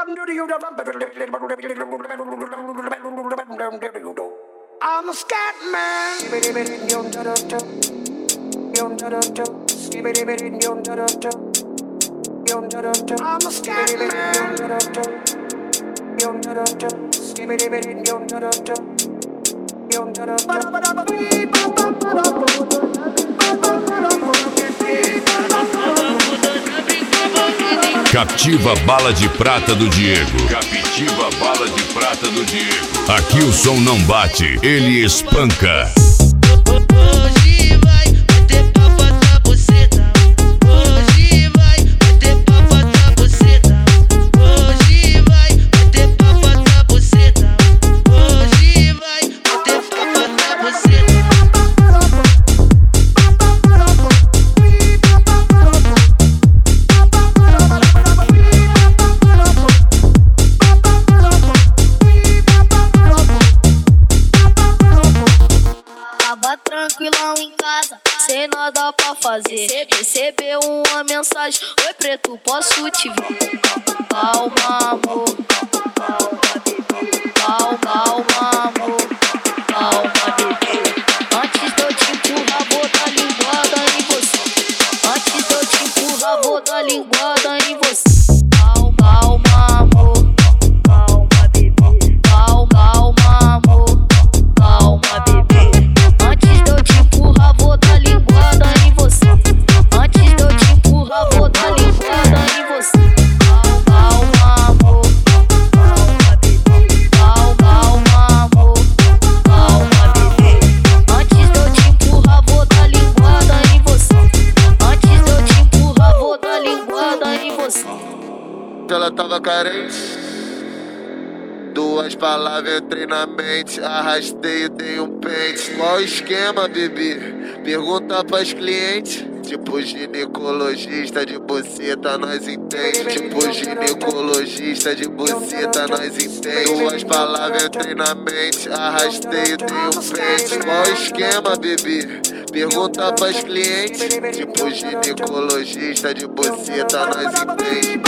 I'm a scat man. I'm a scat Captiva Bala de Prata do Diego. Captiva Bala de Prata do Diego. Aqui o som não bate, ele espanca. Hoje vai bater papo da buceta. Hoje vai bater papo da buceta. Hoje vai bater papo da buceta. Hoje vai bater papo da buceta. Tava tranquilão em casa, sem nada pra fazer. Recebeu uma mensagem: oi preto, posso te ver? Calma amor, calma bebê, calma amor, calma bebê. Antes de eu te empurrar, vou dar linguada em você. Antes de eu te empurrar, vou dar linguada em você. Calma amor, calma bebê, calma amor, calma bebê. Antes de eu te empurrar, vou dar linguada em você. Antes de eu te empurrar, vou dar linguada em você. Calma amor, calma bebê, calma amor, calma bebê. Antes de eu te empurrar, vou dar linguada em você. Antes de eu te empurrar, vou dar linguada em você. Ela tava carente, duas palavras entrei na mente, arrastei e dei um pente. Qual o esquema, bebê? Pergunta pras clientes. Tipo ginecologista de buceta, nós entende. Tipo ginecologista de buceta, nós entende. Duas palavras entrei na mente, arrastei e dei um pente. Qual o esquema, bebê? Pergunta pras clientes. Tipo ginecologista de buceta, nós entende.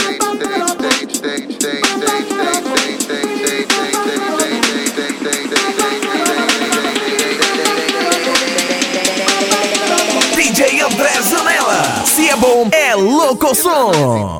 DJ André Zanella, se é bom, é louco som.